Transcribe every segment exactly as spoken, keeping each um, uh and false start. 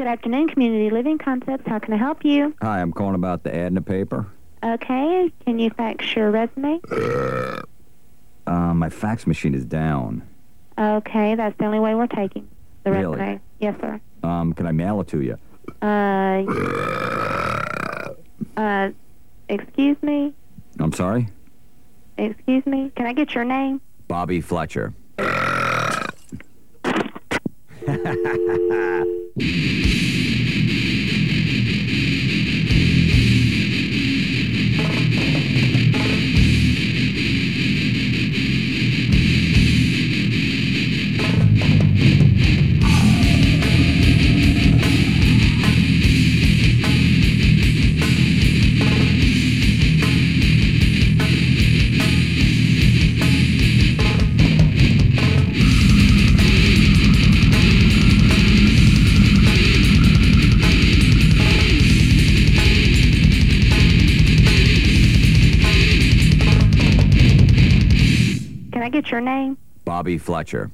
Good afternoon, Community Living Concepts. How can I help you? Hi, I'm calling about the ad in the paper. Okay, can you fax your resume? Uh, my fax machine is down. Okay, that's the only way we're taking the Really? resume. Yes, sir. Um, can I mail it to you? Uh, uh, excuse me? I'm sorry? Excuse me? Can I get your name? Bobby Fletcher. Can I get your name? Bobby Fletcher.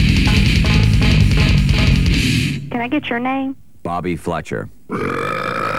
Can I get your name? Bobby Fletcher.